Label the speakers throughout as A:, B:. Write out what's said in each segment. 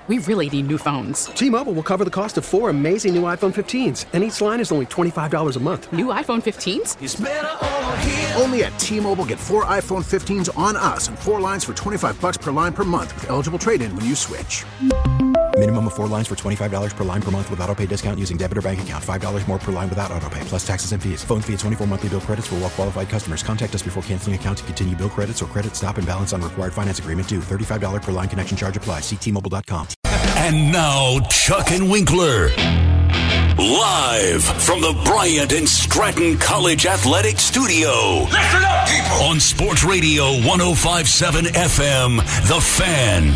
A: We really need new phones.
B: T-Mobile will cover the cost of 4 amazing new iPhone 15s, and each line is only $25 a month.
A: New iPhone 15s?
C: It's better over here.
D: Only at T-Mobile, get 4 iPhone 15s on us and 4 lines for $25 per line per month with eligible trade-in when you switch.
E: Minimum of 4 lines for $25 per line per month with autopay discount using debit or bank account. $5 more per line without autopay, plus taxes and fees. Phone fee at 24 monthly bill credits for well-qualified customers. Contact us before canceling account to continue bill credits or credit stop and balance on required finance agreement due. $35 per line connection charge applies. See T-Mobile.com.
F: And now, Chuck and Winkler. Live from the Bryant and Stratton College Athletic Studio.
C: Listen up, people!
F: On Sports Radio 105.7 FM, The Fan.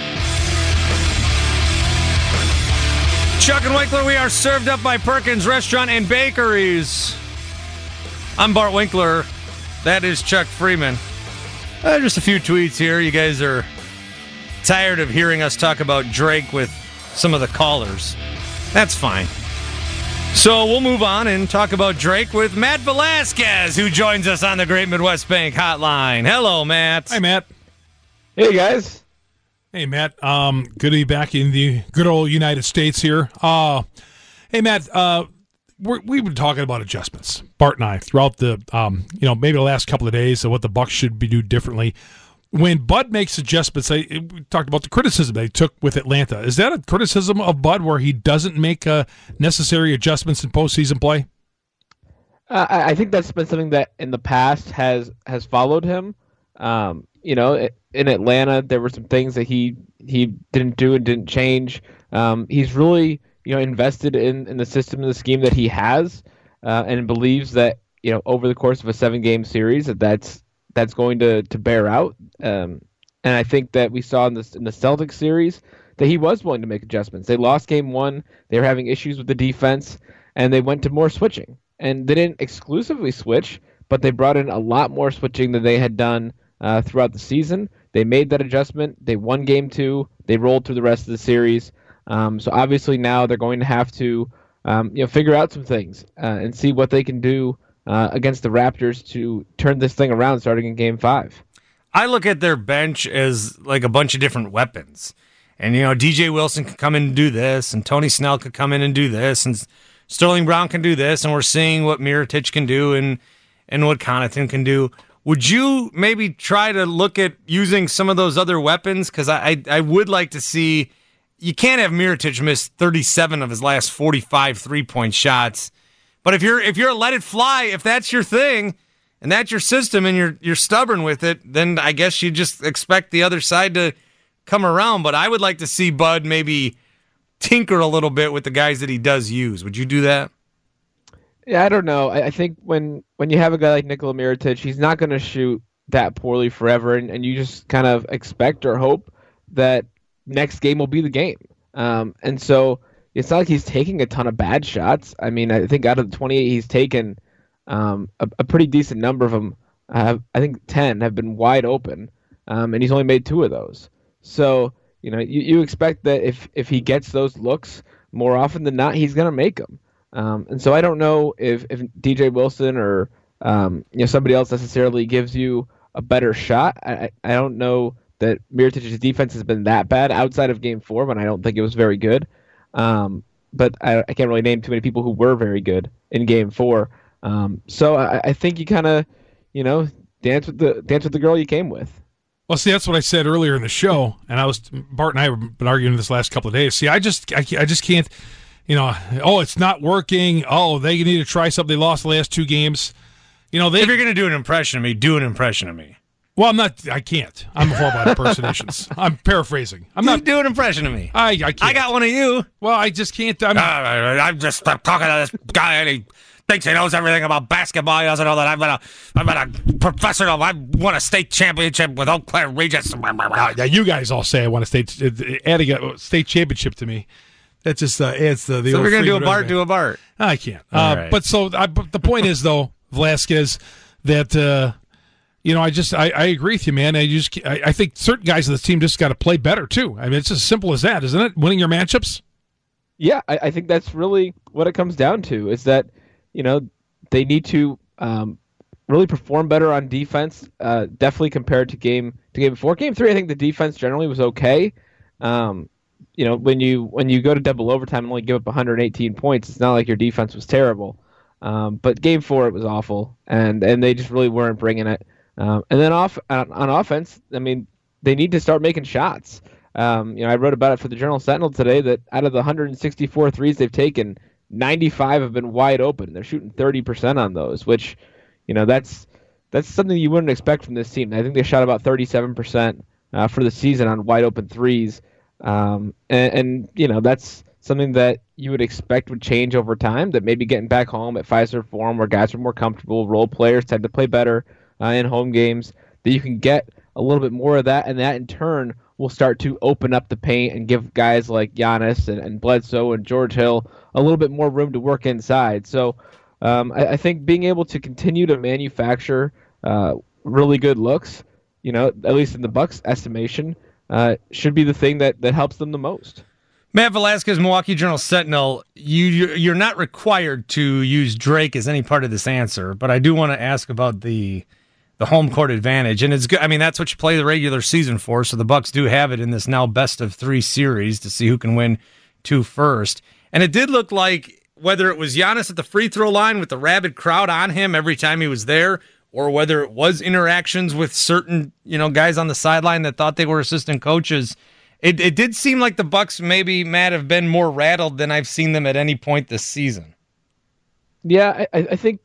G: Chuck and Winkler, we are served up by Perkins Restaurant and Bakeries. I'm Bart Winkler. That is Chuck Freeman. Just a few tweets here. You guys are tired of hearing us talk about Drake with some of the callers. That's fine. So we'll move on and talk about Drake with Matt Velasquez, who joins us on the Great Midwest Bank Hotline. Hello, Matt.
H: Hi, Matt.
I: Hey, guys.
H: Hey, Matt. Good to be back in the good old United States here. Hey, Matt. We've been talking about adjustments, Bart and I, throughout the maybe the last couple of days of what the Bucs should be do differently. When Bud makes adjustments, we talked about the criticism they took with Atlanta. Is that a criticism of Bud where he doesn't make necessary adjustments in postseason play?
I: I think that's been something that in the past has followed him. In Atlanta, there were some things that he didn't do and didn't change. He's really invested in the system and the scheme that he has, and believes that over the course of a 7-game series that's going to bear out. And I think that we saw in the Celtics series that he was willing to make adjustments. They lost game 1. They were having issues with the defense, and they went to more switching. And they didn't exclusively switch, but they brought in a lot more switching than they had done throughout the season. They made that adjustment. They won game 2. They rolled through the rest of the series. So obviously now they're going to have to figure out some things and see what they can do against the Raptors to turn this thing around starting in Game 5.
G: I look at their bench as like a bunch of different weapons. And, DJ Wilson could come in and do this, and Tony Snell could come in and do this, and Sterling Brown can do this, and we're seeing what Mirotic can do and what Connaughton can do. Would you maybe try to look at using some of those other weapons? Because I would like to see, you can't have Mirotic miss 37 of his last 45 3-point shots. But if you're a let it fly, if that's your thing and that's your system and you're stubborn with it, then I guess you just expect the other side to come around. But I would like to see Bud maybe tinker a little bit with the guys that he does use. Would you do that?
I: Yeah, I don't know. I think when you have a guy like Nikola Mirotic, he's not going to shoot that poorly forever, and you just kind of expect or hope that next game will be the game. And so it's not like he's taking a ton of bad shots. I mean, I think out of the 28 he's taken, a pretty decent number of them, I think 10 have been wide open, and he's only made 2 of those. So, you expect that if he gets those looks more often than not, he's going to make them. And so I don't know if DJ Wilson or somebody else necessarily gives you a better shot. I don't know that Mirotic's defense has been that bad outside of Game 4 when I don't think it was very good. But I can't really name too many people who were very good in Game 4. So I think you kind of dance with the girl you came with.
H: Well, see, that's what I said earlier in the show, and Bart and I have been arguing this last couple of days. See, I just can't. It's not working. Oh, they need to try something. They lost the last 2 games.
G: If you're going to do an impression of me, do an impression of me.
H: Well, I can't. I'm horrible at impersonations. I'm paraphrasing. I'm not.
G: Do an impression of me.
H: I can't.
G: I got one of you.
H: Well, I just can't.
G: I'm just talking to this guy, and he thinks he knows everything about basketball. He doesn't know that I've been a professor. I won a state championship with Eau Claire Regis.
H: Yeah, you guys all say I won a state. Adding a state championship to me. That just adds the.
G: So we're gonna do a Bart. Do a Bart.
H: I can't.
G: Right.
H: But the point is though, Velasquez, that I agree with you, man. I think certain guys on the team just got to play better too. I mean, it's as simple as that, isn't it? Winning your matchups.
I: Yeah, I think that's really what it comes down to. Is that they need to really perform better on defense. Definitely compared to game 4. Game 3, I think the defense generally was okay. when you go to double overtime and only give up 118 points, it's not like your defense was terrible. But game 4, it was awful, and they just really weren't bringing it. And then on offense, I mean, they need to start making shots. I wrote about it for the Journal Sentinel today that out of the 164 threes they've taken, 95 have been wide open. They're shooting 30% on those, which, that's something you wouldn't expect from this team. I think they shot about 37% for the season on wide open threes. And that's something that you would expect would change over time, that maybe getting back home at Fiserv Forum where guys are more comfortable, role players tend to play better in home games, that you can get a little bit more of that, and that in turn will start to open up the paint and give guys like Giannis and Bledsoe and George Hill a little bit more room to work inside. So I think being able to continue to manufacture really good looks, at least in the Bucks' estimation, should be the thing that helps them the most.
G: Matt Velasquez, Milwaukee Journal Sentinel, you're not required to use Drake as any part of this answer, but I do want to ask about the home court advantage, and it's good. I mean, that's what you play the regular season for, so the Bucks do have it in this now best-of-3 series to see who can win 2 first. And it did look like, whether it was Giannis at the free throw line with the rabid crowd on him every time he was there, or whether it was interactions with certain guys on the sideline that thought they were assistant coaches, it did seem like the Bucks maybe, Matt, have been more rattled than I've seen them at any point this season.
I: Yeah, I think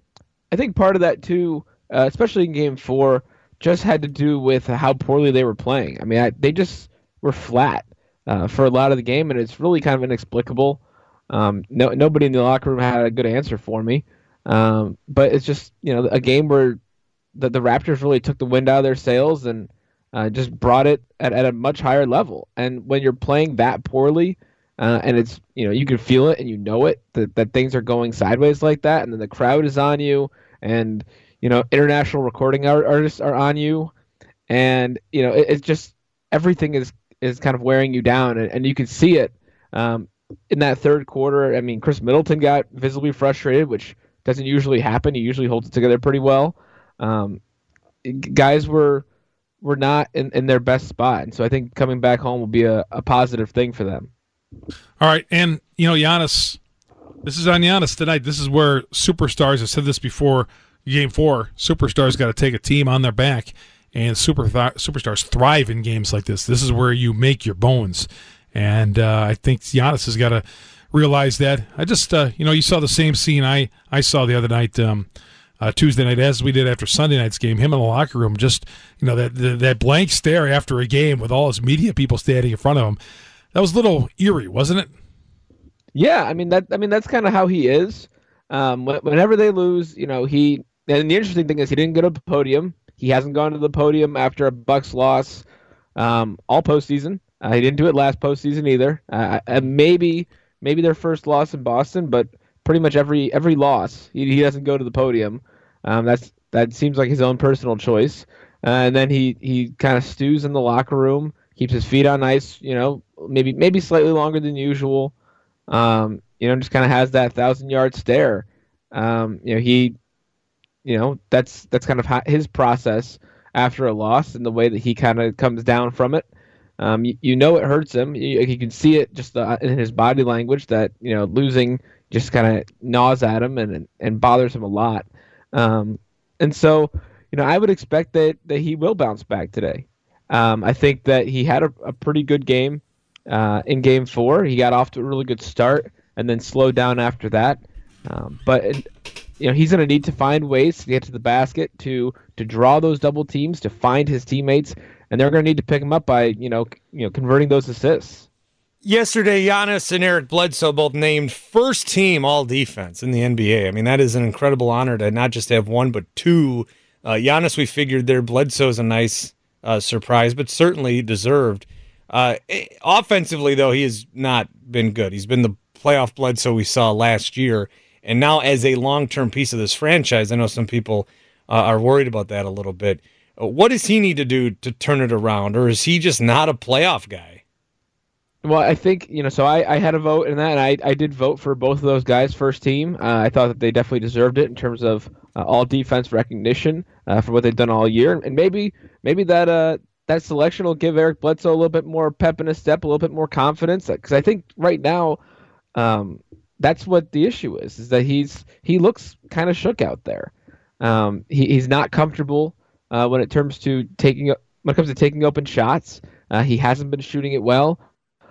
I: part of that too, especially in Game 4, just had to do with how poorly they were playing. I mean, they just were flat for a lot of the game, and it's really kind of inexplicable. Nobody in the locker room had a good answer for me. But it's just, a game where the Raptors really took the wind out of their sails and just brought it at a much higher level. And when you're playing that poorly, and it's, you can feel it and that things are going sideways like that, and then the crowd is on you, and international recording artists are on you, and it's just everything is kind of wearing you down, and you can see it in that third quarter. I mean, Chris Middleton got visibly frustrated, which doesn't usually happen. He usually holds it together pretty well. Guys were not in their best spot, and so I think coming back home will be a positive thing for them.
H: All right, and Giannis, this is on Giannis tonight. This is where superstars, I said this before Game 4, superstars got to take a team on their back, and superstars thrive in games like this. This is where you make your bones, and I think Giannis has got to realize that. I just, you saw the same scene I saw the other night, Tuesday night, as we did after Sunday night's game. Him in the locker room, just, that blank stare after a game with all his media people standing in front of him. That was a little eerie, wasn't it?
I: Yeah, I mean that's kind of how he is. Whenever they lose, and the interesting thing is he didn't go to the podium. He hasn't gone to the podium after a Bucks loss all postseason. He didn't do it last postseason either. Maybe their first loss in Boston, but pretty much every loss he doesn't go to the podium. That seems like his own personal choice. And then he kind of stews in the locker room, keeps his feet on ice, maybe slightly longer than usual. Just kind of has that 1,000-yard stare. That's kind of his process after a loss, and the way that he kind of comes down from it. It hurts him. You can see it just in his body language that losing just kind of gnaws at him and bothers him a lot. And so I would expect that he will bounce back today. I think that he had a pretty good game in Game 4. He got off to a really good start and then slowed down after that. But he's going to need to find ways to get to the basket, to draw those double teams, to find his teammates, and they're going to need to pick him up by converting those assists.
G: Yesterday, Giannis and Eric Bledsoe both named first team all defense in the NBA. I mean, that is an incredible honor to not just have one, but two. Giannis, we figured there. Bledsoe's a nice surprise, but certainly deserved. Offensively, though, he has not been good. He's been the playoff Bledsoe we saw last year. And now as a long-term piece of this franchise, I know some people are worried about that a little bit. What does he need to do to turn it around, or is he just not a playoff guy?
I: Well, I think, so I had a vote in that, and I did vote for both of those guys' first team. I thought that they definitely deserved it in terms of all defense recognition for what they've done all year. And maybe that that selection will give Eric Bledsoe a little bit more pep in his step, a little bit more confidence. Because I think right now, that's what the issue is that he looks kind of shook out there. He's not comfortable when it comes to taking open shots. He hasn't been shooting it well.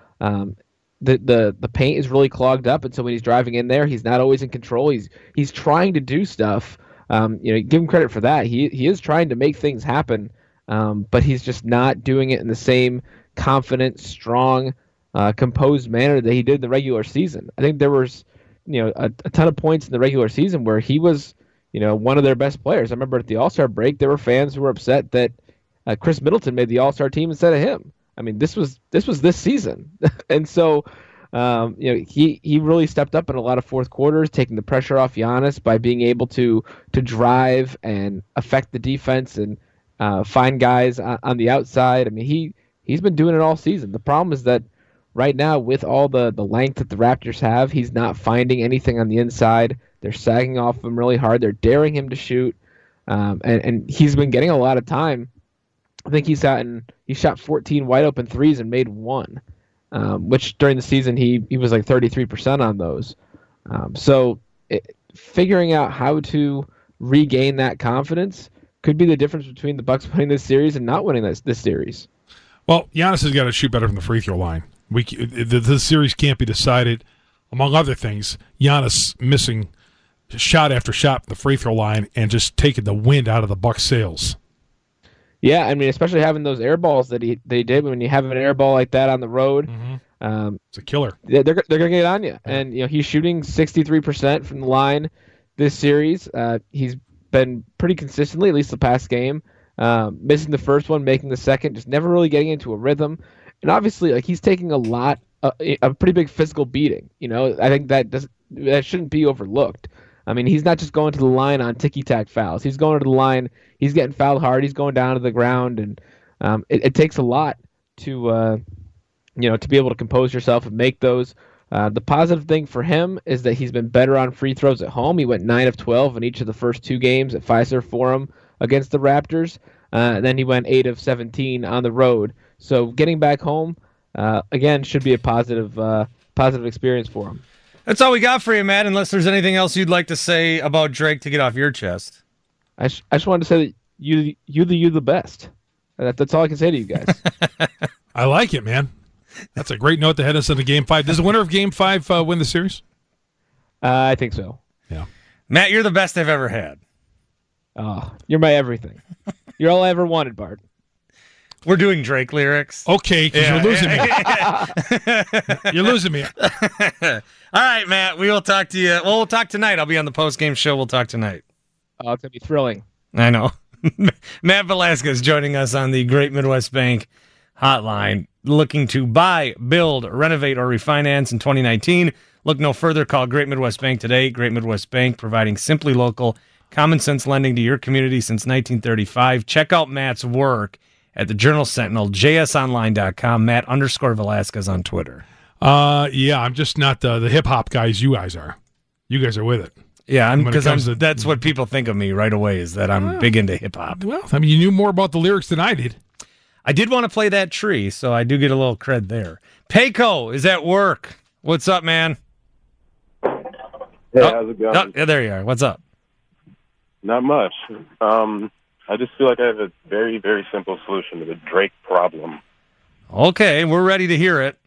I: The paint is really clogged up, and so when he's driving in there, he's not always in control. He's trying to do stuff. Give him credit for that. He is trying to make things happen, but he's just not doing it in the same confident, strong, composed manner that he did in the regular season. I think there was, a ton of points in the regular season where he was, one of their best players. I remember at the All-Star break, there were fans who were upset that Chris Middleton made the All-Star team instead of him. I mean, this was this season, and so he really stepped up in a lot of fourth quarters, taking the pressure off Giannis by being able to drive and affect the defense and find guys on the outside. I mean, he's been doing it all season. The problem is that right now, with all the length that the Raptors have, he's not finding anything on the inside. They're sagging off him really hard. They're daring him to shoot, and he's been getting a lot of time. I think he shot 14 wide open threes and made one, which during the season he was like 33% on those. Figuring out how to regain that confidence could be the difference between the Bucks winning this series and not winning this series.
H: Well, Giannis has got to shoot better from the free throw line. The series can't be decided, among other things, Giannis missing shot after shot from the free throw line and just taking the wind out of the Bucks' sails.
I: Yeah, I mean, especially having those air balls that they did. When you have an air ball like that on the road,
H: it's a killer.
I: They're gonna get on you. Yeah. And he's shooting 63% from the line this series. He's been pretty consistently, at least the past game, missing the first one, making the second, just never really getting into a rhythm. And obviously, he's taking a pretty big physical beating. I think that shouldn't be overlooked. I mean, he's not just going to the line on ticky-tack fouls. He's going to the line. He's getting fouled hard. He's going down to the ground, and it takes a lot to be able to compose yourself and make those. The positive thing for him is that he's been better on free throws at home. He went 9 of 12 in each of the first two games at Fiserv Forum against the Raptors, and then he went 8 of 17 on the road. So getting back home again should be a positive experience for him.
G: That's all we got for you, Matt, unless there's anything else you'd like to say about Drake to get off your chest.
I: I just wanted to say that you're the best. That's all I can say to you guys.
H: I like it, man. That's a great note to head us into Game 5. Does the winner of Game 5 win the series?
I: I think so.
H: Yeah.
G: Matt, you're the best I've ever had.
I: Oh, you're my everything. You're all I ever wanted, Bart.
G: We're doing Drake lyrics.
H: Okay, because you're losing me. You're losing me.
G: All right, Matt, we will talk to you. Well, we'll talk tonight. I'll be on the post-game show. We'll talk tonight.
I: Oh, it's going to be thrilling.
G: I know. Matt Velasquez joining us on the Great Midwest Bank hotline. Looking to buy, build, renovate, or refinance in 2019? Look no further. Call Great Midwest Bank today. Great Midwest Bank, providing simply local, common-sense lending to your community since 1935. Check out Matt's work at the Journal Sentinel, jsonline.com, Matt_Velasquez on Twitter.
H: Yeah, I'm just not the hip-hop guys you guys are. You guys are with it.
G: Yeah, that's what people think of me right away, is that I'm big into hip-hop.
H: Well, I mean, you knew more about the lyrics than I did.
G: I did want to play that tree, so I do get a little cred there. Payco is at work. What's up, man?
J: Hey, how's it going?
G: Yeah, there you are. What's up?
J: Not much. I just feel like I have a very, very simple solution to the Drake problem.
G: Okay, we're ready to hear it.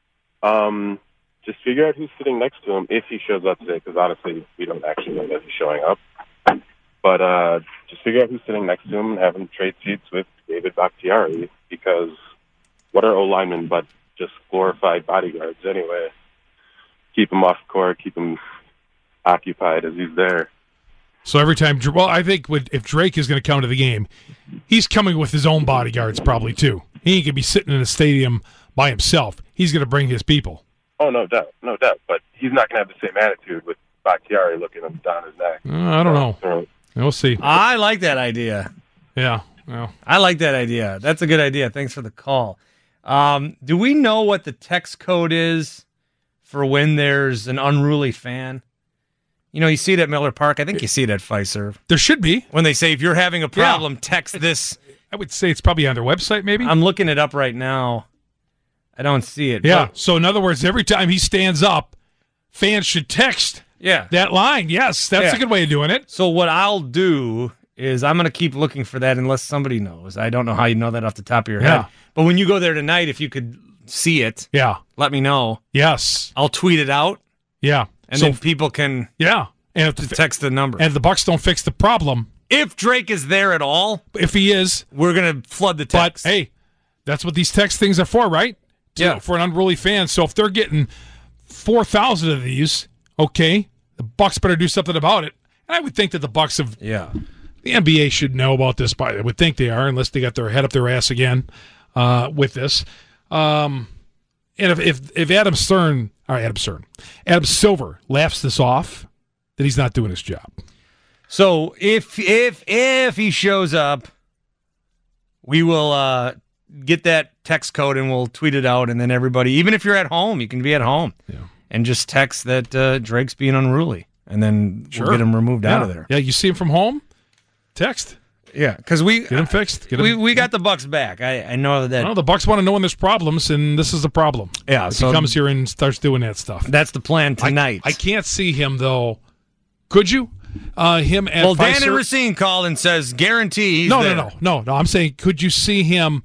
J: Just figure out who's sitting next to him if he shows up today, because honestly, we don't actually know that he's showing up. But just figure out who's sitting next to him and have him trade seats with David Bakhtiari, because what are O-linemen but just glorified bodyguards anyway? Keep him off court, keep him occupied as he's there.
H: So every time, well, I think if Drake is going to come to the game, he's coming with his own bodyguards probably too. He ain't going to be sitting in a stadium by himself. He's going to bring his people.
J: Oh, no doubt. But he's not going to have the same attitude with Bakhtiari looking him down his neck.
H: I don't know. We'll see.
G: I like that idea.
H: Yeah. Well,
G: I like that idea. That's a good idea. Thanks for the call. Do we know what the text code is for when there's an unruly fan? You see it at Miller Park. I think you see it at Fiserv.
H: There should be.
G: When they say, if you're having a problem, text this
H: I would say it's probably on their website, maybe.
G: I'm looking it up right now. I don't see it.
H: Yeah.
G: but-
H: So in other words, every time he stands up, fans should text
G: yeah.
H: that line. Yes, that's
G: Yeah.
H: a good way of doing it.
G: So what I'll do is I'm going to keep looking for that unless somebody knows. I don't know how you know that off the top of your
H: Yeah.
G: head. But when you go there tonight, if you could see it,
H: Yeah.
G: let me know.
H: Yes.
G: I'll tweet it out,
H: Yeah.
G: and
H: so
G: then people can
H: yeah, and if
G: text the number.
H: and if the Bucks don't fix the problem,
G: if Drake is there at all,
H: if he is,
G: we're going to flood the
H: but
G: text.
H: hey, that's what these text things are for, right?
G: Yeah.
H: For an unruly fan. So if they're getting 4,000 of these, okay, the Bucks better do something about it. And I would think that the Bucks have.
G: Yeah.
H: The NBA should know about this, but I would think they are, unless they got their head up their ass again with this. And if Adam Silver laughs this off, then he's not doing his job.
G: So if he shows up, we will get that text code and we'll tweet it out, and then everybody, even if you're at home, you can be at home and just text that Drake's being unruly, and then we'll get him removed out of there.
H: Yeah, you see him from home, text.
G: Yeah, because we
H: get him fixed.
G: We got the Bucks back. I know that.
H: Well, the Bucks want to know when there's problems, and this is the problem.
G: Yeah,
H: if
G: so
H: he comes here and starts doing that stuff.
G: That's the plan tonight.
H: I can't see him though. Could you? Him at
G: well, Dan
H: Pfizer?
G: and Racine called and says guarantee he's there.
H: No. I'm saying, could you see him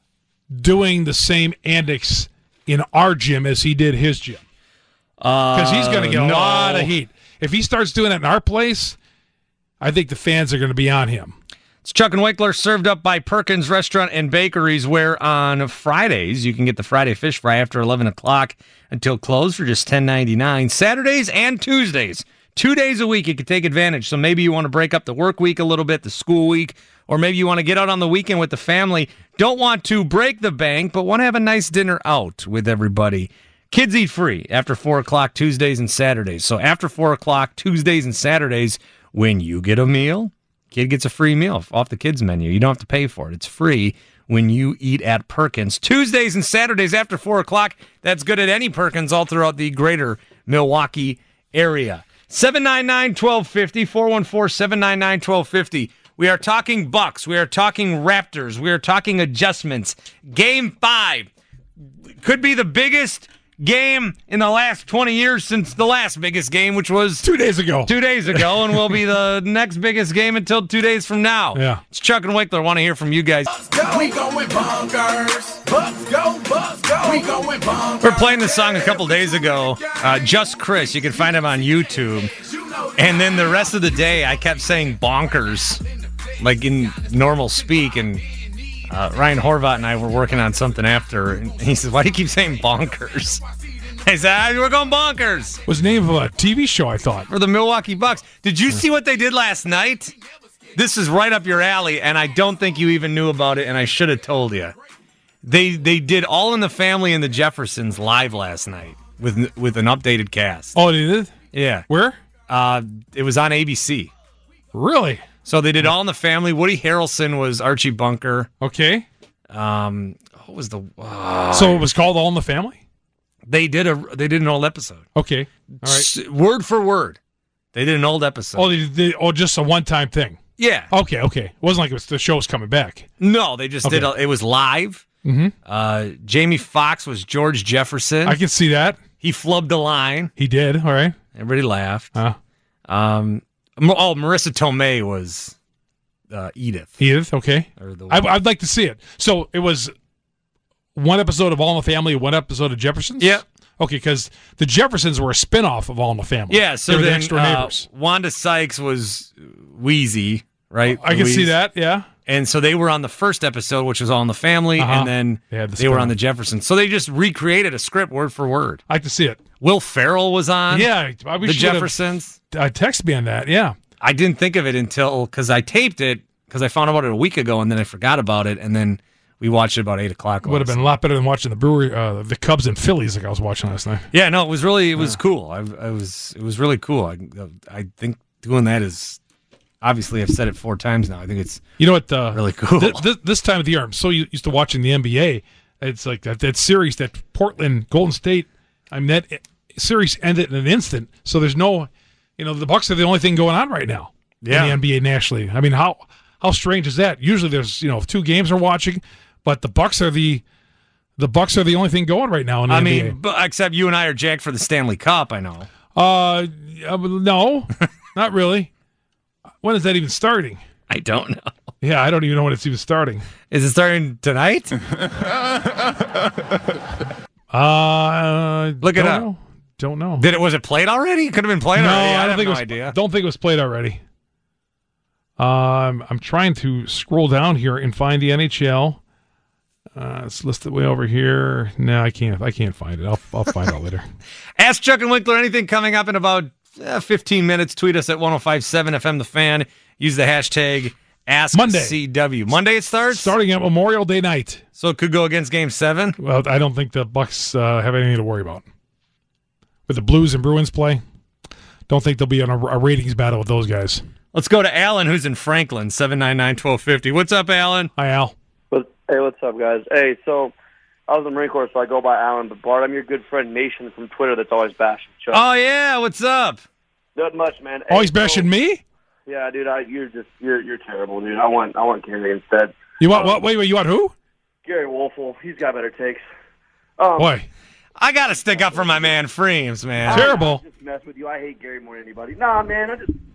H: doing the same antics in our gym as he did his gym? Because he's going to get a lot of heat. If he starts doing it in our place, I think the fans are going to be on him.
G: It's Chuck and Winkler, served up by Perkins Restaurant and Bakeries, where on Fridays you can get the Friday fish fry after 11 o'clock until close for just $10.99. Saturdays and Tuesdays, 2 days a week, you can take advantage. So maybe you want to break up the work week a little bit, the school week, or maybe you want to get out on the weekend with the family. Don't want to break the bank, but want to have a nice dinner out with everybody. Kids eat free after 4 o'clock Tuesdays and Saturdays. So after 4 o'clock Tuesdays and Saturdays, when you get a meal, kid gets a free meal off the kids menu. You don't have to pay for it. It's free when you eat at Perkins. Tuesdays and Saturdays after 4 o'clock. That's good at any Perkins all throughout the greater Milwaukee area. 799-1250, 414-799-1250. We are talking Bucks. We are talking Raptors. We are talking adjustments. Game 5 could be the biggest game in the last 20 years since the last biggest game, which was
H: 2 days ago.
G: 2 days ago, and will be the next biggest game until 2 days from now.
H: Yeah.
G: It's Chuck and Winkler. I want to hear from you guys.
C: We going bonkers. Bucks go. We going bonkers.
G: We were playing this song a couple days ago. Just Chris. You can find him on YouTube. And then the rest of the day, I kept saying bonkers, like in normal speak, and Ryan Horvat and I were working on something after, and he says, "Why do you keep saying bonkers?" I said, "We're going bonkers."
H: It was the name of a TV show, I thought.
G: For the Milwaukee Bucks. Did you see what they did last night? This is right up your alley, and I don't think you even knew about it, and I should have told you. They did All in the Family and the Jeffersons live last night with an updated cast.
H: Oh, they did?
G: Yeah.
H: Where?
G: It was on ABC.
H: Really?
G: So they did All in the Family. Woody Harrelson was Archie Bunker.
H: Okay.
G: What was the?
H: So it was called All in the Family?
G: They did an old episode.
H: Okay. All right.
G: Word for word, they did an old episode.
H: Oh, just a one-time thing.
G: Yeah.
H: Okay. It wasn't like the show was coming back.
G: No, they just did. It was live.
H: Mm-hmm.
G: Jamie Foxx was George Jefferson.
H: I can see that.
G: He flubbed a line.
H: He did. All right.
G: Everybody laughed. Marissa Tomei was Edith.
H: Edith. Okay.
G: Or the
H: I'd like to see it. So it was one episode of All in the Family, one episode of Jeffersons?
G: Yep.
H: Okay, because the Jeffersons were a spinoff of All in the Family.
G: Yeah, so
H: they were the
G: then
H: next door neighbors.
G: Wanda Sykes was Wheezy, right?
H: I can see that, yeah.
G: And so they were on the first episode, which was All in the Family, and then they were on the Jeffersons. So they just recreated a script word for word.
H: I like to see it.
G: Will Ferrell was on
H: the
G: Jeffersons.
H: Text me on that, yeah.
G: I didn't think of it until, because I taped it, because I found about it a week ago, and then I forgot about it, and then we watched it about 8 o'clock.
H: Would have been a lot better than watching the Brewery, the Cubs and Phillies like I was watching last night.
G: Yeah, no, it was cool. It was really cool. I think doing that is, obviously I've said it 4 times now. I think it's really cool.
H: This time of the year, I'm so used to watching the NBA. It's like that series, that Portland Golden State. That series ended in an instant. So there's no, the Bucks are the only thing going on right now in the NBA nationally. I mean, how How strange is that? Usually there's 2 games we're watching, but the Bucks are the only thing going right now in the NBA.
G: Except you and I are jacked for the Stanley Cup, I know.
H: No, not really. When is that even starting?
G: I don't know.
H: Yeah, I don't even know when it's even starting.
G: Is it starting tonight?
H: Look it
G: up.
H: Don't know.
G: Was it played already? It could have been played already. I don't think idea.
H: Don't think it was played already. I'm trying to scroll down here and find the NHL. It's listed way over here. No, I can't find it. I'll find out later.
G: Ask Chuck and Winkler anything coming up in about 15 minutes. Tweet us at 105.7 FM The Fan. Use the hashtag AskCW. Monday it starts?
H: Starting at Memorial Day night.
G: So it could go against Game 7?
H: Well, I don't think the Bucks have anything to worry about. With the Blues and Bruins play, don't think they'll be on a ratings battle with those guys.
G: Let's go to Alan, who's in Franklin, 799-1250. What's up, Alan?
H: Hi, Al.
K: Hey, what's up, guys? Hey, so I was in the Marine Corps, so I go by Alan, but Bart, I'm your good friend Nation from Twitter that's always bashing Chuck.
G: Oh, yeah, what's up?
K: Not much, man.
H: Always bashing me?
K: Yeah, dude, you're terrible, dude. I want Gary instead.
H: You want what? Wait, you want who?
K: Gary Wolfel. He's got better takes.
H: Boy.
G: I got to stick up for my man Freems, man.
H: Terrible.
K: I just mess with you. I hate Gary more than anybody. Nah, man,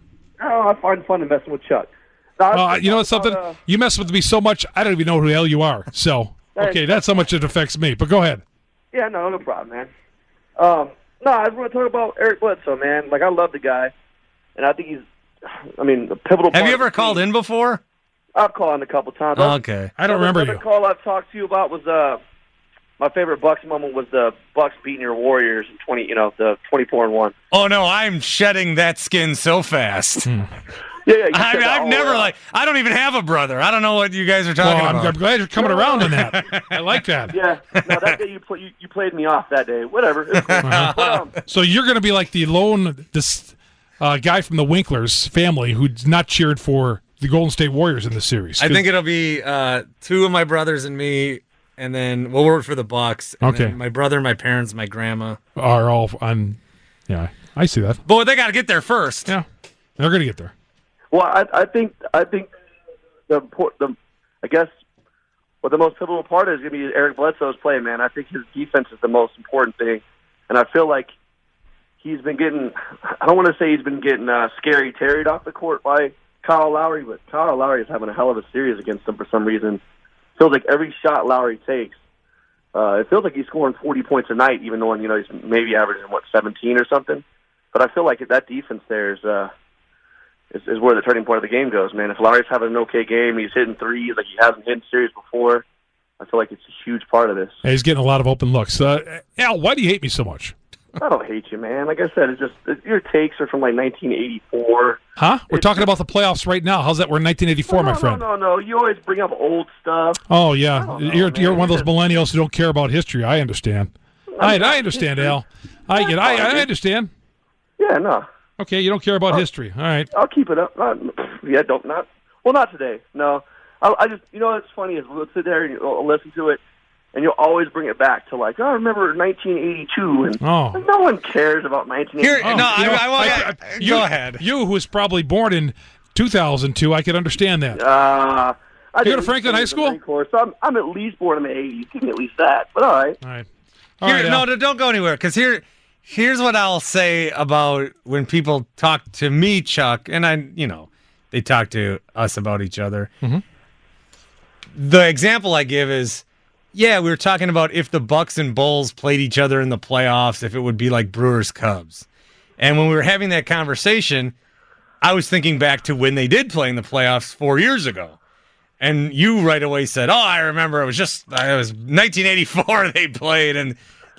K: I find fun in messing with Chuck.
H: You know something? You mess with me so much, I don't even know who the hell you are. So, okay, that's how much it affects me. But go ahead.
K: Yeah, no problem, man. No, I just want to talk about Eric Bledsoe, man. Like, I love the guy, and I think the pivotal.
G: Have you ever called in before?
K: I've called in a couple times.
G: Okay.
H: I don't remember you.
K: The call I've talked to you about was my favorite Bucks moment was the Bucks beating your Warriors in the 24-1.
G: Oh no, I'm shedding that skin so fast.
K: Yeah,
G: I've never I don't even have a brother. I don't know what you guys are talking about.
H: I'm glad you're coming around on that. I like that.
K: Yeah, no, that day you played me off that day. Whatever. It's cool. But,
H: so you're going to be like the lone guy from the Winklers family who's not cheered for the Golden State Warriors in the series.
G: I think it'll be 2 of my brothers and me, and then we'll work for the Bucks. And
H: okay.
G: Then my brother, my parents, my grandma
H: are all on. Yeah, I see that.
G: But they got to get there first.
H: Yeah, they're going to get there.
K: Well, I think the most pivotal part is going to be Eric Bledsoe's play, man. I think his defense is the most important thing, and I feel like he's been getting. I don't want to say he's been getting scary Terry'd off the court by Kyle Lowry, but Kyle Lowry is having a hell of a series against him for some reason. Feels like every shot Lowry takes, it feels like he's scoring 40 points a night, even though he's maybe averaging 17 or something. But I feel like that defense there is where the turning point of the game goes, man. If Lowry's having an okay game, he's hitting threes like he hasn't hit in series before. I feel like it's a huge part of this.
H: Yeah, he's getting a lot of open looks. Al, why do you hate me so much?
K: I don't hate you, man. Like I said, your takes are from 1984.
H: Huh? We're talking about the playoffs right now. How's that? We're in 1984, my friend.
K: No. You always bring up old stuff.
H: Oh yeah, you're one of those millennials who don't care about history. I understand. I understand, Al. I understand.
K: Yeah, no.
H: Okay, you don't care about history. All right.
K: I'll keep it up. Not today. No. I just, it's funny is we'll sit there and you'll listen to it, and you'll always bring it back to I remember 1982, and no one cares about 1982.
G: Go ahead.
H: You, who was probably born in 2002, I could understand that.
K: I
H: you go to Franklin High School?
K: So I'm at least born in the 80s. Give me at least that. But all right.
H: All right.
G: No, don't go anywhere, because here's what I'll say about when people talk to me, Chuck, and they talk to us about each other.
H: Mm-hmm.
G: The example I give is, we were talking about if the Bucks and Bulls played each other in the playoffs, if it would be like Brewers Cubs. And when we were having that conversation, I was thinking back to when they did play in the playoffs 4 years ago. And you right away said, I remember it was 1984 they played, and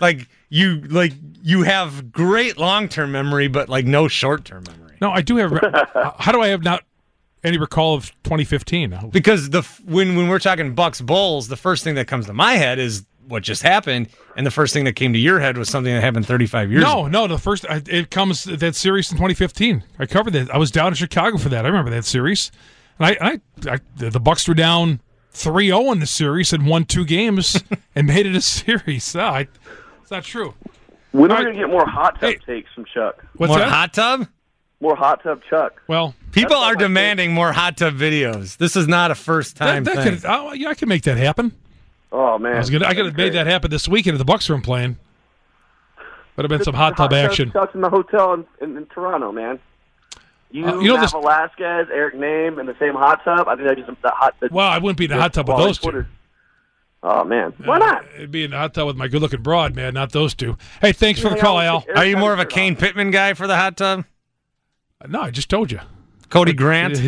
G: you have great long-term memory, but no short-term memory.
H: No, I do have. How do I have not any recall of 2015?
G: Because when we're talking Bucks Bulls, the first thing that comes to my head is what just happened, and the first thing that came to your head was something that happened 35 years ago.
H: No, the first it comes that series in 2015. I covered that. I was down in Chicago for that. I remember that series, and the Bucks were down 3-0 in the series and won 2 games and made it a series.
K: It's
H: not true.
K: When are we going to get more hot tub takes from Chuck?
H: What's
G: more
H: that?
G: Hot tub?
K: more hot tub Chuck.
H: Well,
G: people are demanding more hot tub videos. This is not a first time thing.
H: I can make that happen.
K: Oh man,
H: I could have made that happen this weekend if the Bucks weren't playing. Would have been some hot tub action.
K: Chuck's in the hotel in Toronto, man. Matt Velasquez, Eric Name in the same hot tub. I think that's just the hot.
H: Well, I wouldn't be in the hot tub with those two.
K: Oh man, why not?
H: It'd be in the hot tub with my good-looking broad, man, not those two. Hey, thanks for the call, Al.
G: Are you more of a Kane Pittman guy for the hot tub?
H: No, I just told you.
G: Cody Grant.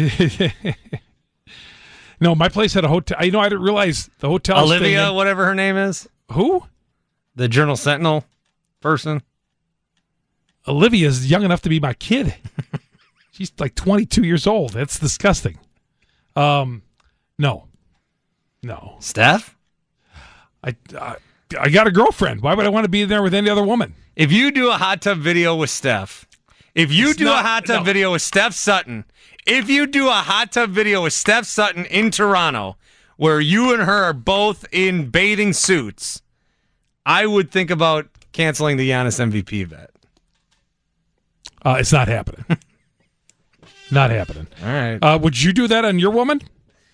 H: No, my place had a hotel. I didn't realize the hotel.
G: Olivia, whatever her name is.
H: Who?
G: The Journal Sentinel person.
H: Olivia's young enough to be my kid. She's like 22 years old. That's disgusting. No.
G: Steph?
H: I got a girlfriend. Why would I want to be in there with any other woman?
G: If you do a hot tub video with Steph, video with Steph Sutton, if you do a hot tub video with Steph Sutton in Toronto, where you and her are both in bathing suits, I would think about canceling the Giannis MVP bet.
H: It's not happening. Not happening.
G: All right.
H: Would you do that on your woman?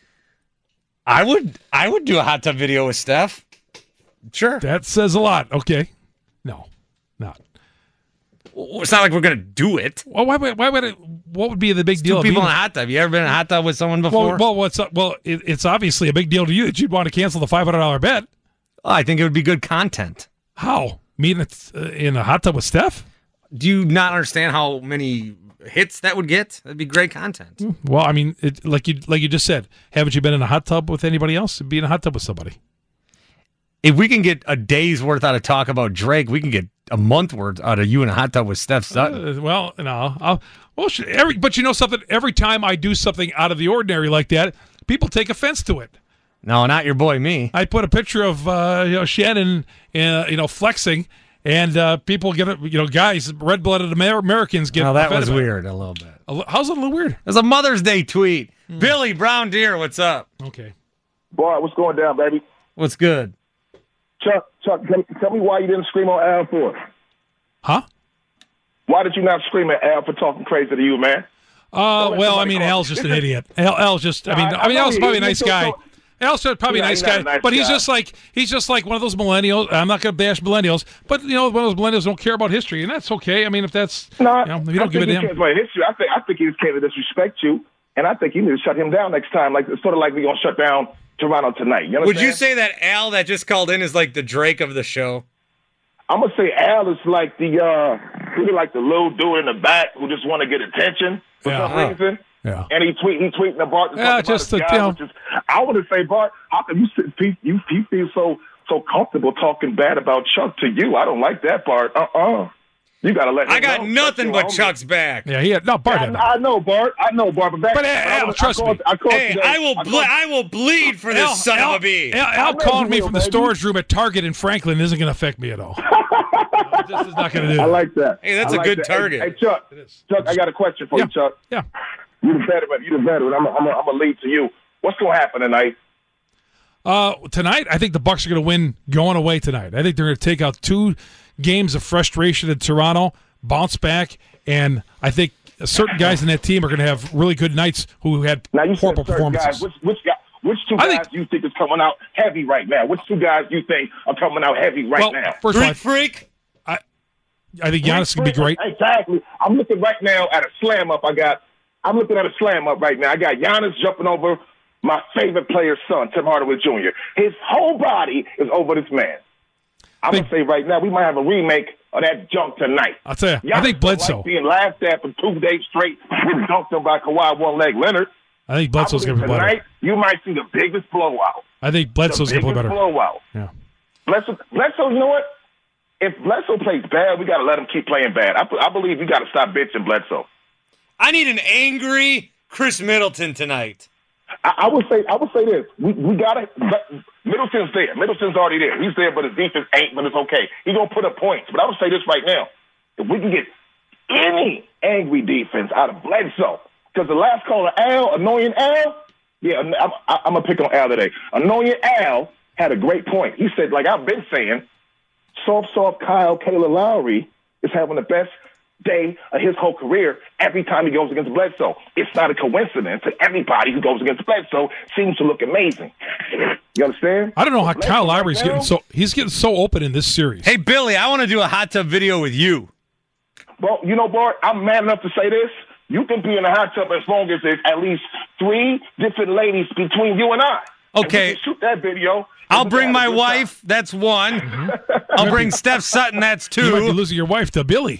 G: I would do a hot tub video with Steph. Sure.
H: That says a lot. Okay. No, not.
G: Well, it's not like we're going to do it.
H: Well, why would it? What would be the big deal?
G: Two people in a hot tub. You ever been in a hot tub with someone before?
H: It's obviously a big deal to you that you'd want to cancel the $500 bet.
G: Oh, I think it would be good content.
H: How? Meeting in a hot tub with Steph?
G: Do you not understand how many hits that would get? That'd be great content.
H: Well, I mean, like you just said, haven't you been in a hot tub with anybody else? Be in a hot tub with somebody.
G: If we can get a day's worth out of talk about Drake, we can get a month worth out of you in a hot tub with Steph Sutton.
H: But you know something? Every time I do something out of the ordinary like that, people take offense to it.
G: No, not your boy, me.
H: I put a picture of Shannon, flexing. And people get it, guys, red-blooded Americans get.
G: Oh, that was weird a little bit.
H: How's it a little weird?
G: It was a Mother's Day tweet. Billy Brown Deer, what's up?
H: Okay.
L: Boy, what's going down, baby?
G: What's good?
L: Chuck, tell me why you didn't scream on Al for it.
H: Huh?
L: Why did you not scream at Al for talking crazy to you, man?
H: Al's just an idiot. Al's just. Al's probably a nice guy. Al's probably a nice guy, but he's just like one of those millennials. I'm not going to bash millennials, but one of those millennials don't care about history, and that's okay. I mean, if that's if you don't give it to him,
L: about history. I think he just came to disrespect you, and I think you need to shut him down next time. Like it's sort of like we're gonna shut down Toronto tonight. You understand?
G: Would you say that Al that just called in is like the Drake of the show?
L: I'm gonna say Al is like the little dude in the back who just want to get attention for some reason.
H: Yeah.
L: And he tweeting at Bart.
H: Yeah, just
L: I want to say, Bart, how come you feel so comfortable talking bad about Chuck to you? I don't like that, Bart. You got to let him
G: I got
L: know.
G: nothing but Chuck's back.
H: Yeah, no, Bart.
L: I know, Bart. But
H: Al, trust me.
G: I will bleed for this son of a bee.
H: Al calling me from the storage room at Target in Franklin isn't going to affect me at all. This is not going to do.
L: I like that.
G: Hey, that's a good target.
L: Hey, Chuck, I got a question for you, Chuck.
H: Yeah.
L: You're the veteran. I'm gonna lead to you. What's gonna happen tonight?
H: Tonight, I think the Bucks are going to win going away tonight. I think they're going to take out 2 games of frustration in Toronto, bounce back, and I think certain guys in that team are going to have really good nights who had horrible performances.
L: Guys. Which two guys do you think is coming out heavy right now? Which 2 guys do you think are coming out heavy right now?
H: First of all,
G: Freak.
H: I think Giannis can be great.
L: Exactly. I'm looking right now at a slam up. I'm looking at a slam up right now. I got Giannis jumping over my favorite player's son, Tim Hardaway Jr. His whole body is over this man. I'm going to say right now, we might have a remake of that junk tonight.
H: I'll tell you,
L: Giannis
H: I think Bledsoe.
L: Like being laughed at for 2 days straight, dunked on by Kawhi One-Leg Leonard.
H: I think Bledsoe's going to be better.
L: Tonight, you might see the biggest blowout.
H: I think Bledsoe's going to play better.
L: Blowout.
H: Yeah.
L: Bledsoe, you know what? If Bledsoe plays bad, we got to let him keep playing bad. I believe you got to stop bitching Bledsoe.
G: I need an angry Chris Middleton tonight.
L: I would say this. We got it. Middleton's there. Middleton's already there. He's there, but his defense ain't, but it's okay. He's going to put up points. But I would say this right now. If we can get any angry defense out of Bledsoe, because the last caller, Al, Annoying Al, yeah, I'm going to pick on Al today. Annoying Al had a great point. He said, like I've been saying, soft Kyle Taylor Lowry is having the best day of his whole career every time he goes against Bledsoe. It's not a coincidence that everybody who goes against Bledsoe seems to look amazing. You understand?
H: I don't know how
L: Bledsoe
H: Kyle Lowry's
L: right now,
H: getting so open in this series.
G: Hey, Billy, I want to do a hot tub video with you.
L: Well, you know, Bart, I'm man enough to say this. You can be in a hot tub as long as there's at least 3 different ladies between you and I.
G: Okay.
L: And we can shoot that video.
G: I'll bring my wife. That's 1. I'll bring Steph Sutton. That's 2.
H: You might be losing your wife to Billy.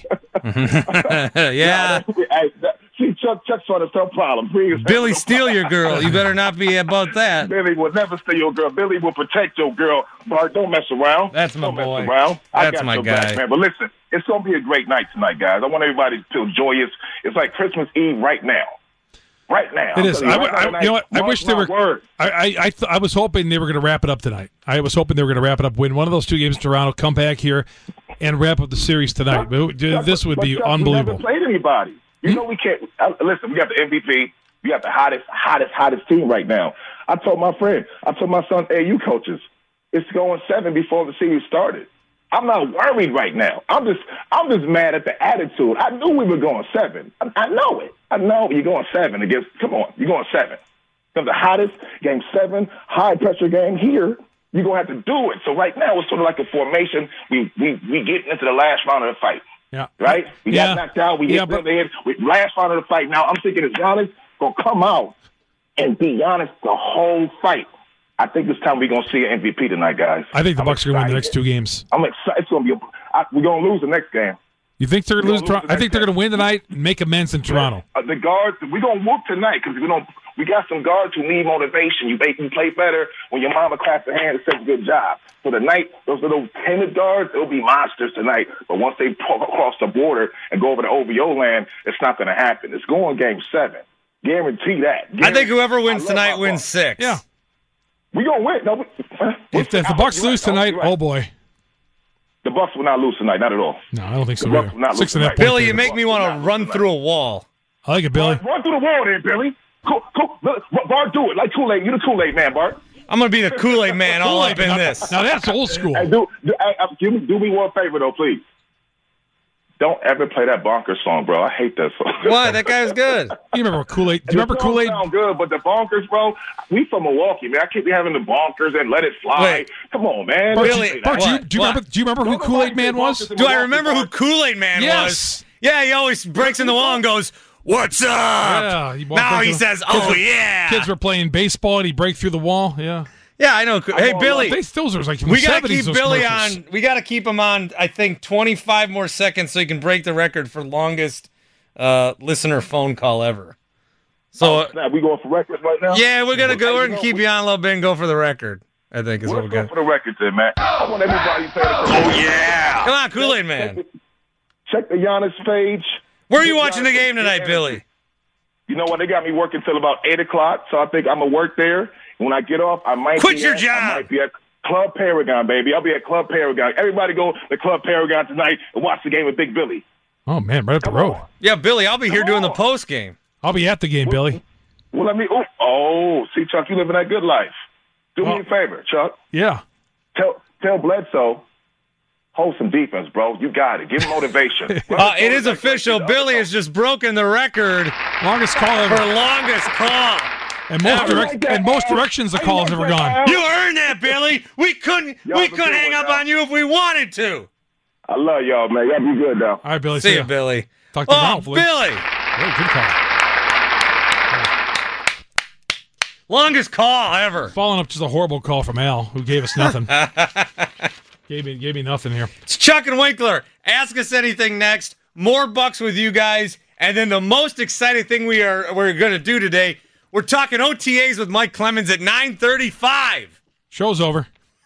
G: Yeah.
L: See, Chuck's trying to solve problems.
G: Billy, steal your girl. You better not be about that.
L: Billy will never steal your girl. Billy will protect your girl. Bart, don't mess around.
G: That's my
L: don't
G: boy.
L: Mess around. I
G: That's
L: got
G: my
L: your
G: guy.
L: back, man. But listen, it's going to be a great night tonight, guys. I want everybody to feel joyous. It's like Christmas Eve right now. Right now.
H: It is.
L: You know what?
H: I wish they were.
L: Word.
H: I was hoping they were going to wrap it up tonight. I was hoping they were going to wrap it up, win one of those 2 games in Toronto, come back here, and wrap up the series tonight. This would be unbelievable.
L: We never played anybody. You know we can't. Listen, we got the MVP. We got the hottest team right now. I told my son, AU coaches, it's going 7 before the series started. I'm not worried right now. I'm just mad at the attitude. I knew we were going 7. I know it. I know you're going 7 against. Come on, you're going 7. So the hottest game 7, high pressure game here. You're gonna have to do it. So right now it's sort of like a formation. We getting into the last round of the fight.
H: Yeah.
L: Right? We got knocked out. We hit them in. Last round of the fight. Now I'm thinking is Giannis gonna come out and be Giannis the whole fight. I think this time we're going to see an MVP tonight, guys.
H: I think the Bucks are going to win the next 2 games.
L: I'm excited. It's going to be we're going to lose the next game.
H: You think they're going to lose? I think they're going to win tonight and make amends in Toronto.
L: The guards, we're going to whoop tonight because we got some guards who need motivation. You play better when your mama claps her hand and says good job. So tonight, those little timid guards, they'll be monsters tonight. But once they cross the border and go over to OVO land, it's not going to happen. It's going game 7. Guarantee that.
G: I think whoever wins tonight wins 6.
H: Yeah.
L: We're going to win. No,
H: if the Bucks lose tonight, oh boy.
L: The Bucks will not lose tonight, not at all.
H: No, I don't think so.
L: The Bucks will not lose tonight.
G: Billy, you make me want to run through a wall.
H: I like it, Billy.
L: Run through the wall there, Billy. Cool. Bart, do it. Like Kool-Aid. You're the Kool-Aid man, Bart.
G: I'm going to be the Kool-Aid man all up in this.
H: Now, that's old school.
L: Hey, do me one favor, though, please. Don't ever play that Bonkers song, bro. I hate that song.
G: Why? That guy's good.
H: You remember Kool-Aid? Do you remember Kool-Aid?
L: Sound good, but the Bonkers, bro. We from Milwaukee, man. I can't be having the Bonkers and Let It Fly.
G: Wait.
L: Come on, man.
H: Bart, do you remember who Kool-Aid Man was?
G: Do I remember who Kool-Aid Man was? Yeah, he always breaks in the wall and goes, "What's up?"
H: Yeah.
G: Now he says, "Oh, yeah."
H: Kids were playing baseball and he'd break through the wall. Yeah.
G: Yeah, I know. Hey, Billy,
H: those are like
G: we got to keep Billy on. We got to keep him on. I think 25 more seconds so he can break the record for longest listener phone call ever. So
L: we going for records right now?
G: Yeah, we're gonna go. We're gonna keep you on a little bit and go for the record. I think is what we're
L: going for the records, then, man. I want everybody to say
G: "Oh yeah!" Come on, Kool-Aid Man.
L: Check the Giannis page.
G: Where are you watching the game tonight, Billy?
L: You know what? They got me working till about 8:00, so I think I'm gonna work there. When I get off, I might
G: quit your job.
L: I might be at Club Paragon, baby. I'll be at Club Paragon. Everybody go to Club Paragon tonight and watch the game with Big Billy.
H: Oh, man, right up the road.
G: Yeah, Billy, I'll be here doing the post game.
H: I'll be at the game, Billy.
L: Well, let me. See, Chuck, you living that good life. Do me a favor, Chuck.
H: Yeah.
L: Tell Bledsoe, hold some defense, bro. You got it. Give him motivation.
G: It is official. Billy has just broken the record.
H: Longest call ever.
G: For longest call.
H: And most directions the call has ever gone.
G: You earned that, Billy. We couldn't hang up on you if we wanted to.
L: I love y'all, man. Y'all be good, though.
H: All right, Billy.
G: See you, Billy.
H: Talk to you tomorrow,
G: Billy.
H: Very good call.
G: Longest call ever.
H: Following up just a horrible call from Al, who gave us nothing. gave me nothing here.
G: It's Chuck and Winkler. Ask us anything next. More Bucks with you guys, and then the most exciting thing we're going to do today. We're talking OTAs with Mike Clemens at 9:35.
H: Show's over.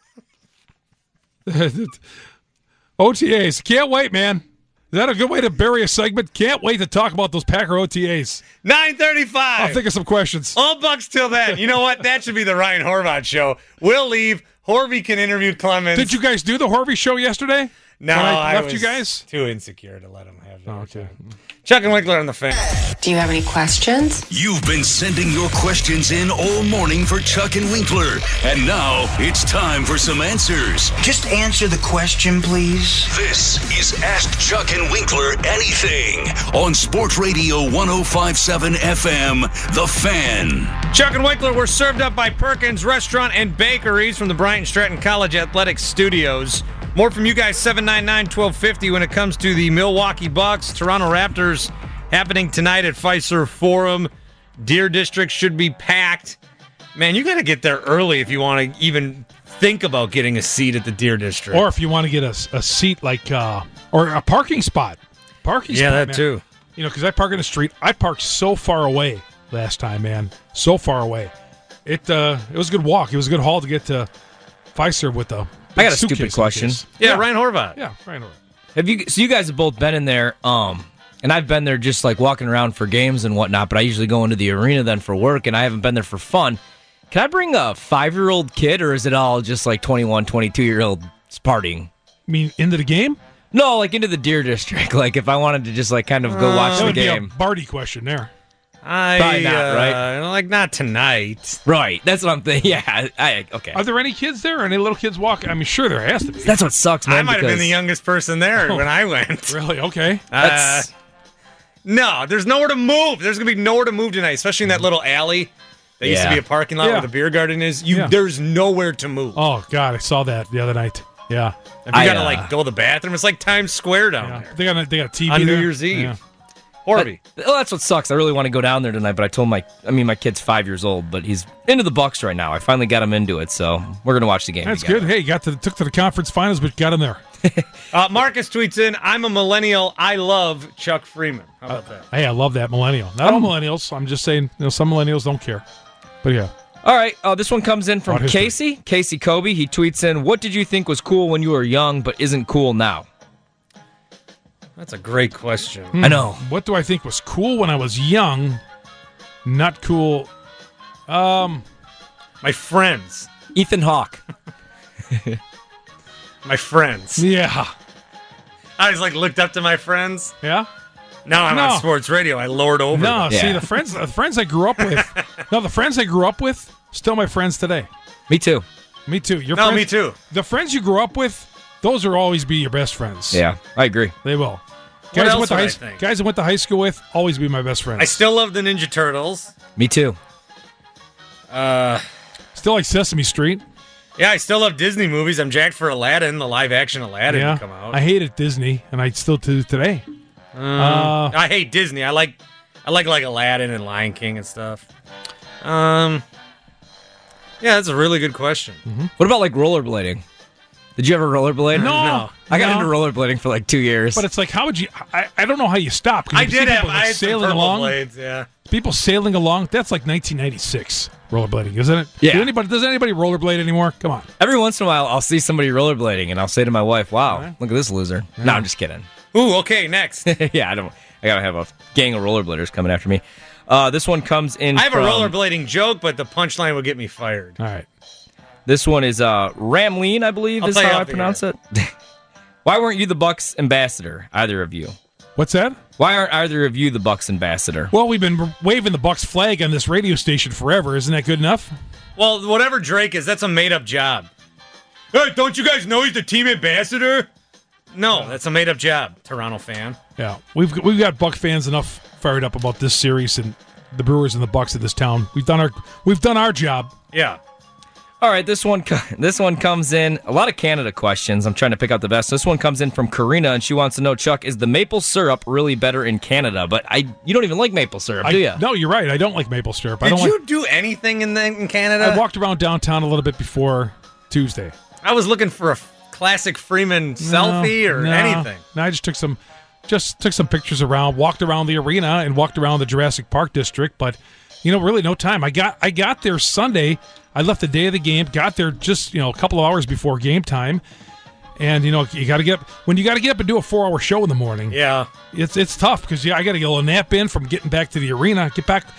H: OTAs. Can't wait, man. Is that a good way to bury a segment? Can't wait to talk about those Packer OTAs.
G: 9:35.
H: I'll think of some questions.
G: All Bucks till then. You know what? That should be the Ryan Horvath show. We'll leave. Horvey can interview Clemens.
H: Did you guys do the Horvey show yesterday?
G: No,
H: when I left
G: was
H: you guys?
G: too insecure to let him have that.
H: Oh, okay.
G: Chuck and Winkler on the Fan.
M: Do you have any questions?
F: You've been sending your questions in all morning for Chuck and Winkler. And now it's time for some answers.
N: Just answer the question, please.
F: This is Ask Chuck and Winkler Anything on Sports Radio 105.7 FM, The Fan.
G: Chuck and Winkler were served up by Perkins Restaurant and Bakeries from the Bryant Stratton College Athletics Studios. More from you guys, 799-1250 when it comes to the Milwaukee Bucks, Toronto Raptors happening tonight at Fiserv Forum. Deer District should be packed. Man, you got to get there early if you want to even think about getting a seat at the Deer District.
H: Or if you want to get a seat like, or a parking spot.
G: Yeah, that
H: man.
G: too.
H: You know, because I park in the street. I parked so far away last time, man. So far away. It was a good walk. It was a good haul to get to Fiserv with the
O: I got a stupid question.
G: Yeah, Ryan Horvath.
H: Yeah, Ryan Horvath.
O: So you guys have both been in there, and I've been there just like walking around for games and whatnot, but I usually go into the arena then for work, and I haven't been there for fun. Can I bring a 5-year-old kid, or is it all just like 21, 22-year-olds partying?
H: You mean into the game?
O: No, like into the Deer District. Like if I wanted to just like kind of go watch
H: that
O: the
H: would
O: game.
H: Be a Barty question there.
O: Probably not, right?
G: Like not tonight.
O: Right. That's what I'm thinking. Yeah. Okay.
H: Are there any kids there? Any little kids walking? I mean, sure, there has to be.
O: That's what sucks, man.
G: I might have been the youngest person there when I went.
H: Really? Okay.
G: No, there's nowhere to move. There's going to be nowhere to move tonight, especially in that little alley that used to be a parking lot where the beer garden is. There's nowhere to move.
H: Oh, God, I saw that the other night. Yeah.
G: If you got to like go to the bathroom, it's like Times Square down there.
H: They got a TV
G: on
H: there.
G: New Year's Eve.
H: Yeah.
G: Horby.
O: Well, that's what sucks. I really want to go down there tonight, but I told my kid's 5 years old, but he's into the Bucks right now. I finally got him into it, so we're going to watch the game.
H: That's good. Hey, you took to the conference finals, but got him there.
G: Marcus tweets in, I'm a millennial. I love Chuck Freeman. How about that?
H: Hey, I love that millennial. Not all millennials. I'm just saying, some millennials don't care. But yeah.
O: All right. This one comes in from Casey Kobe. He tweets in, what did you think was cool when you were young but isn't cool now?
G: That's a great question.
O: I know.
H: What do I think was cool when I was young? Not cool.
G: My friends.
O: Ethan Hawke.
G: My friends.
H: Yeah.
G: I was like looked up to my friends.
H: Yeah.
G: Now I'm on sports radio. I lowered over.
H: No,
G: them.
H: see the friends I grew up with. No, the friends I grew up with still my friends today.
O: Me too.
H: Me too.
G: Me too.
H: The friends you grew up with, those will always be your best friends.
O: Yeah, I agree.
H: They will.
G: What else would I think?
H: Guys I went to high school with, always be my best friends.
G: I still love the Ninja Turtles.
O: Me too.
H: Still like Sesame Street.
G: Yeah, I still love Disney movies. I'm jacked for Aladdin, the live-action Aladdin to come out.
H: I hated Disney, and I still do today.
G: I hate Disney. I like Aladdin and Lion King and stuff. Yeah, that's a really good question.
H: Mm-hmm.
O: What about like rollerblading? Did you ever rollerblade?
H: No.
O: I got into rollerblading for like 2 years.
H: But it's like, how would you? I don't know how you stop.
G: I did have
H: people, like, sailing
G: some
H: along.
G: blades, yeah.
H: People sailing along. That's like 1996 rollerblading, isn't it?
O: Yeah.
H: Does anybody rollerblade anymore? Come on.
O: Every once in a while, I'll see somebody rollerblading, and I'll say to my wife, "Wow, look at this loser."
H: Yeah.
O: No, I'm just kidding.
G: Ooh, okay, next.
O: Yeah, I gotta have a gang of rollerbladers coming after me. This one comes in.
G: I have a rollerblading joke, but the punchline will get me fired.
H: All right.
O: This one is Ramleen, I believe, is how I pronounce it. Why weren't you the Bucks ambassador, either of you?
H: What's that?
O: Why aren't either of you the Bucks ambassador?
H: Well, we've been waving the Bucks flag on this radio station forever. Isn't that good enough?
G: Well, whatever Drake is, that's a made-up job. Hey, don't you guys know he's the team ambassador? No, that's a made-up job, Toronto fan.
H: Yeah, we've got Buck fans enough fired up about this series and the Brewers and the Bucks of this town. We've done our job.
G: Yeah.
O: All right, this one comes in. A lot of Canada questions. I'm trying to pick out the best. This one comes in from Karina, and she wants to know, Chuck, is the maple syrup really better in Canada? But you don't even like maple syrup, do you?
H: No, you're right. I don't like maple syrup.
G: Did you do anything in Canada?
H: I walked around downtown a little bit before Tuesday.
G: I was looking for a classic Freeman selfie or anything.
H: No, I just took some pictures around, walked around the arena, and walked around the Jurassic Park district. But really no time. I got there Sunday. I left the day of the game, got there just, a couple of hours before game time. And, you got to get up and do a 4-hour show in the morning.
G: Yeah.
H: It's tough because, I got to get a little nap in from getting back to the arena. Get back,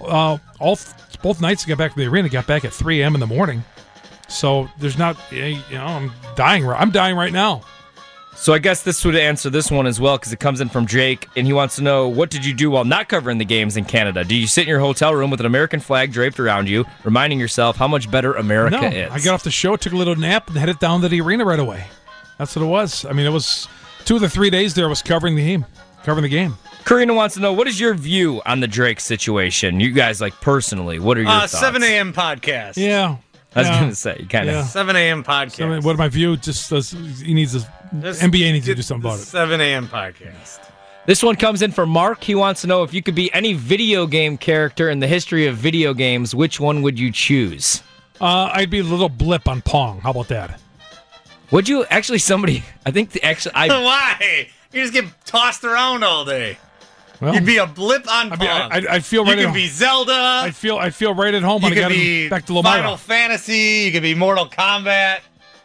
H: both nights I got back to the arena, got back at 3 a.m. in the morning. So there's not, I'm dying right now.
O: So I guess this would answer this one as well because it comes in from Jake, and he wants to know, what did you do while not covering the games in Canada? Do you sit in your hotel room with an American flag draped around you, reminding yourself how much better America is?
H: I got off the show, took a little nap, and headed down to the arena right away. That's what it was. I mean, it was 2 of the 3 days there I was covering the game.
O: Karina wants to know, what is your view on the Drake situation? You guys, like, personally, what are your thoughts?
G: 7 a.m. podcast.
H: Yeah.
O: I was going to say, you kind of...
G: 7 a.m. podcast.
H: So, I mean, what my view? Just he needs to... NBA needs to do something about it.
G: 7 a.m. podcast.
O: This one comes in from Mark. He wants to know, if you could be any video game character in the history of video games, which one would you choose?
H: I'd be a little blip on Pong. How about that?
O: Would you? Actually, somebody... I think
G: Why? You just get tossed around all day.
H: Well,
G: you'd be a blip on Pong.
H: I'd feel right.
G: You could be Zelda.
H: I feel right at home.
G: You
H: when
G: could
H: I got
G: be
H: back to Lamar.
G: Final Fantasy. You could be Mortal Kombat.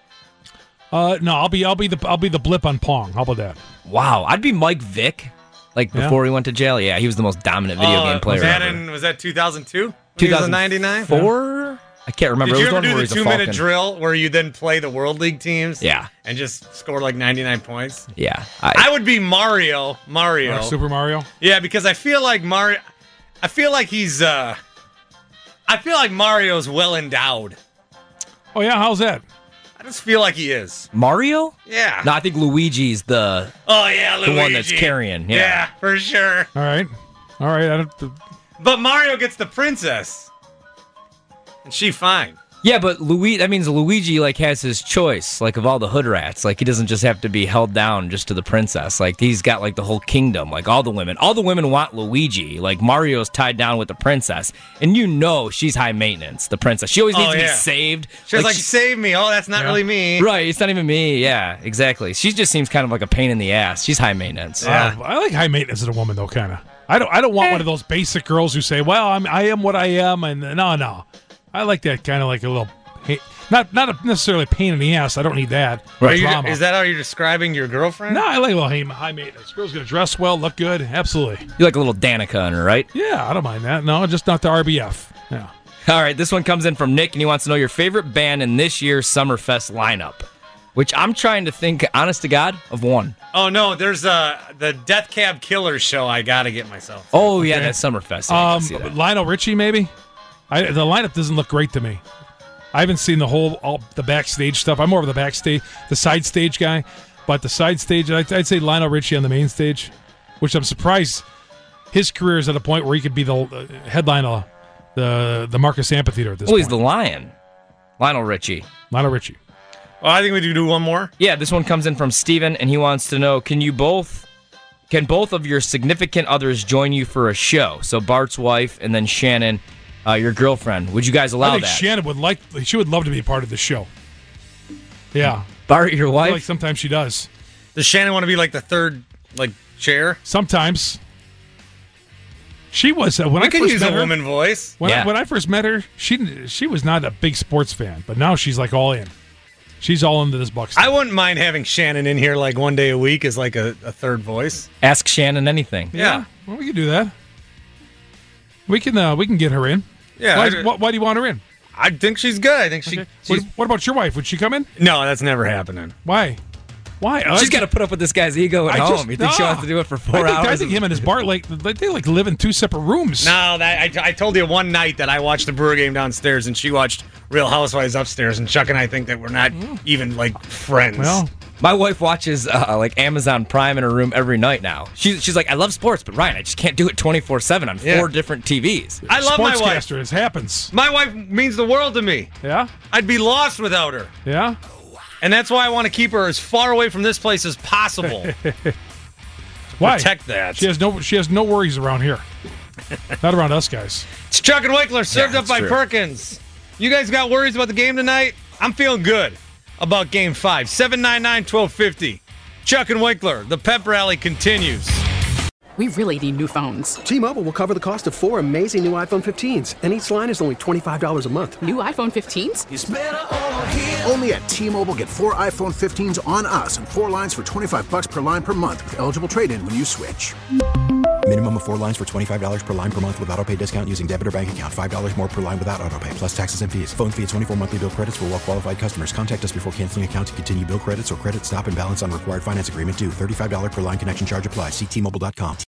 H: No, I'll be the blip on Pong. How about that?
O: Wow, I'd be Mike Vick. Like before he went to jail. Yeah, he was the most dominant video game player ever.
G: Was that 2002?
O: 2099? 4? I can't remember.
G: Did you
O: it was
G: ever
O: one where
G: do the
O: he's a
G: 2-minute
O: Falcon.
G: drill where you then play the World League teams?
O: Yeah.
G: And just score like 99 points?
O: Yeah.
G: I would be Mario.
H: Super Mario?
G: Yeah, because I feel like Mario... I feel like he's... I feel like Mario's well endowed.
H: Oh, yeah? How's that?
G: I just feel like he is.
O: Mario?
G: Yeah.
O: No, I think Luigi's the...
G: Oh, yeah, Luigi.
O: The one that's carrying. Yeah,
G: for sure.
H: All right.
G: But Mario gets the princess. And she fine.
O: Yeah, but that means Luigi like has his choice, like of all the hood rats. Like he doesn't just have to be held down just to the princess. Like he's got like the whole kingdom, like all the women. All the women want Luigi. Like Mario's tied down with the princess. And you know she's high maintenance, the princess. She always needs to be saved.
G: She's like, save me. Oh, that's not really me.
O: Right, it's not even me. Yeah, exactly. She just seems kind of like a pain in the ass. She's high maintenance.
H: Yeah. I like high maintenance in a woman though, kind of. I don't want one of those basic girls who say, well, I am what I am, and no. I like that kind of like a little, not necessarily a pain in the ass. I don't need that. Drama.
G: Is that how you're describing your girlfriend?
H: No, I like a little high maintenance. Girl's going to dress well, look good. Absolutely.
O: You like a little Danica on her, right?
H: Yeah, I don't mind that. No, just not the RBF. Yeah.
O: All right, this one comes in from Nick, and he wants to know your favorite band in this year's Summerfest lineup, which I'm trying to think, honest to God, of one.
G: Oh, no, there's the Death Cab Killers show I got to get myself.
O: Oh, yeah, that's Summerfest. I can see that.
H: Lionel Richie, maybe? The lineup doesn't look great to me. I haven't seen the backstage stuff. I'm more of the side stage guy. But the side stage, I'd say Lionel Richie on the main stage, which I'm surprised his career is at a point where he could be the headline of the Marcus Amphitheater at this point.
O: Well, he's the Lion. Lionel Richie.
H: Lionel Richie.
G: Well, I think we do one more.
O: Yeah, this one comes in from Steven, and he wants to know, can both of your significant others join you for a show? So Bart's wife and then Shannon, your girlfriend. Would you guys allow that?
H: Shannon she would love to be a part of the show. Yeah.
O: Bart, your wife?
H: I feel like sometimes she does.
G: Does Shannon want to be like the third chair?
H: Sometimes. She was when I
G: can
H: first
G: use
H: met
G: a
H: her,
G: woman voice.
H: When I first met her, she was not a big sports fan, but now she's like all in. She's all into this Bucs.
G: I wouldn't mind having Shannon in here like one day a week as like a third voice.
O: Ask Shannon anything.
H: Yeah. Well, we can do that. We can get her in.
G: Yeah.
H: Why do you want her in?
G: I think she's good. I think
H: What about your wife? Would she come in?
G: No, that's never happening.
H: Why?
O: She's got to put up with this guy's ego at home. You think she wants to do it for 4 hours?
H: I think him and his Bart they live in 2 separate rooms.
G: No, I told you one night that I watched the Brewer game downstairs and she watched Real Housewives upstairs, and Chuck and I think that we're not even like friends.
H: Well,
O: my wife watches like Amazon Prime in her room every night now. She's like, I love sports, but Ryan, I just can't do it 24/7 on 4 different TVs.
G: I love my wife.
H: Sportscaster, it happens.
G: My wife means the world to me.
H: Yeah?
G: I'd be lost without her.
H: Yeah?
G: And that's why I want to keep her as far away from this place as possible.
H: Why?
G: Protect that.
H: She has no worries around here. Not around us guys.
G: It's Chuck and Winkler, served up by Perkins. You guys got worries about the game tonight? I'm feeling good about Game 5. 799-1250. Chuck and Winkler, the pep rally continues.
A: We really need new phones.
B: T-Mobile will cover the cost of 4 amazing new iPhone 15s, and each line is only $25 a month.
A: New iPhone 15s?
C: It's better over here.
D: Only at T-Mobile, get 4 iPhone 15s on us and 4 lines for $25 per line per month with eligible trade-in when you switch.
E: Minimum of 4 lines for $25 per line per month with auto pay discount using debit or bank account. $5 more per line without auto pay, plus taxes and fees. Phone fee at 24 monthly bill credits for well-qualified customers. Contact us before canceling account to continue bill credits or credit stop and balance on required finance agreement due. $35 per line connection charge applies. See T-Mobile.com.